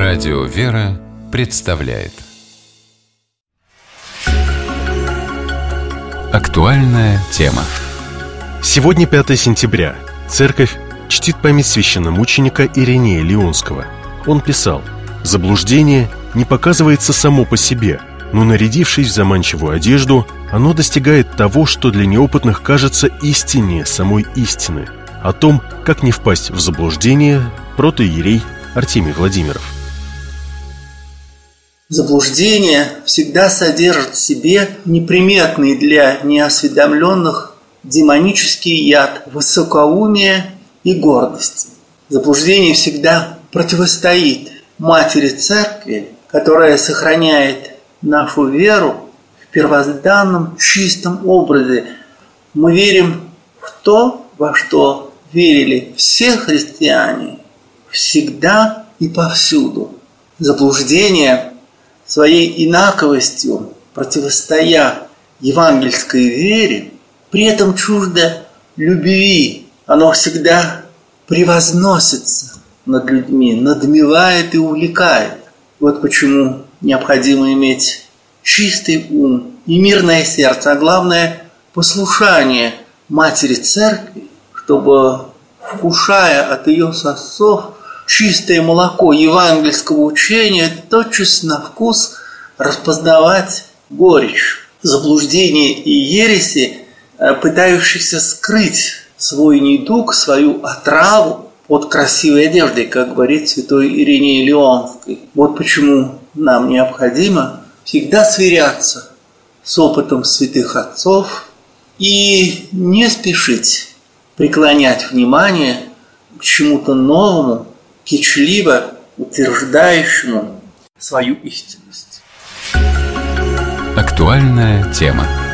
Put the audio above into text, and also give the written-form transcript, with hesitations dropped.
Радио «Вера» представляет актуальная тема. Сегодня 5 сентября. Церковь чтит память священномученика Иринея Лионского. Он писал: «Заблуждение не показывается само по себе, но, нарядившись в заманчивую одежду, оно достигает того, что для неопытных кажется истиннее самой истины». О том, как не впасть в заблуждение, протоиерей Артемий Владимиров. Заблуждение всегда содержит в себе неприметный для неосведомленных демонический яд высокоумия и гордости. Заблуждение всегда противостоит Матери Церкви, которая сохраняет нашу веру в первозданном чистом образе. Мы верим в то, во что верили все христиане, всегда и повсюду. Заблуждение своей инаковостью, противостоя евангельской вере, при этом чуждо любви. Оно всегда превозносится над людьми, надмевает и увлекает. Вот почему необходимо иметь чистый ум и мирное сердце, а главное – послушание Матери Церкви, чтобы, вкушая от ее сосцов чистое молоко евангельского учения, тотчас на вкус распознавать горечь. Заблуждения и ереси, пытающихся скрыть свой недуг, свою отраву под красивой одеждой, как говорит святой Ириней Лионский. Вот почему нам необходимо всегда сверяться с опытом святых отцов и не спешить преклонять внимание к чему-то новому, кичливо утверждающему свою истинность. Актуальная тема.